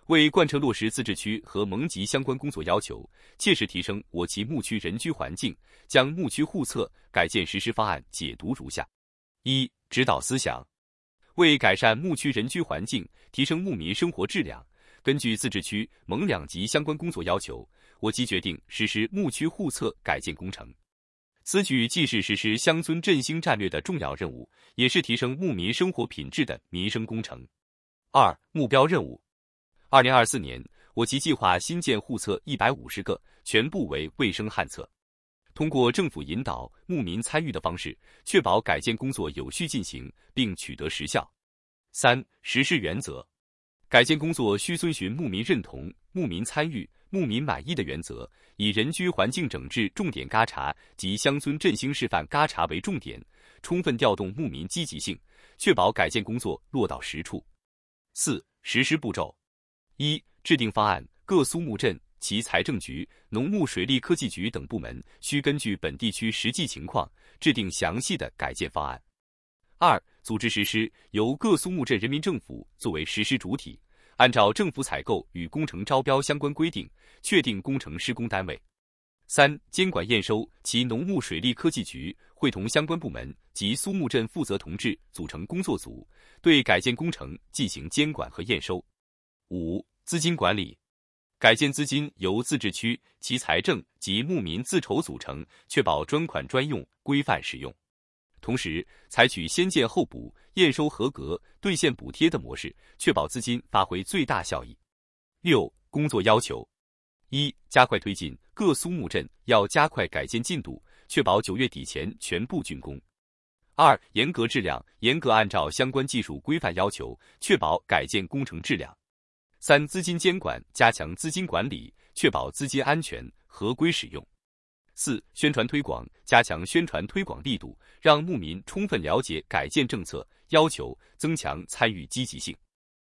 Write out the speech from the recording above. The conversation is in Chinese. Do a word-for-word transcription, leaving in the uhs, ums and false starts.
为贯彻落实自治区和盟级相关工作要求，切实提升我旗牧区人居环境，将牧区户册改建实施方案解读如下：一、指导思想。为改善牧区人居环境，提升牧民生活质量，根据自治区、盟两级相关工作要求，我旗决定实施牧区户册改建工程。此举既是实施乡村振兴战略的重要任务，也是提升牧民生活品质的民生工程。二、目标任务。二零二四年，我旗计划新建户册一百五十个，全部为卫生旱册。通过政府引导、牧民参与的方式，确保改建工作有序进行，并取得实效。三、实施原则。改建工作需遵循牧民认同、牧民参与、牧民满意的原则，以人居环境整治重点嘎查及乡村振兴示范嘎查为重点，充分调动牧民积极性，确保改建工作落到实处。四、实施步骤。一、制定方案，各苏牧镇、其财政局、农牧水利科技局等部门需根据本地区实际情况，制定详细的改建方案。二、组织实施，由各苏牧镇人民政府作为实施主体，按照政府采购与工程招标相关规定，确定工程施工单位。三、监管验收，其农牧水利科技局会同相关部门及苏牧镇负责同志组成工作组，对改建工程进行监管和验收。五、资金管理。改建资金由自治区、其财政及牧民自筹组成，确保专款专用、规范使用。同时，采取先建后补、验收合格、兑现补贴的模式，确保资金发挥最大效益。六、工作要求。一、加快推进，各苏牧镇要加快改建进度，确保九月底前全部竣工。二、严格质量，严格按照相关技术规范要求，确保改建工程质量。三、资金监管，加强资金管理，确保资金安全、合规使用。四、宣传推广，加强宣传推广力度，让牧民充分了解改建政策要求，增强参与积极性。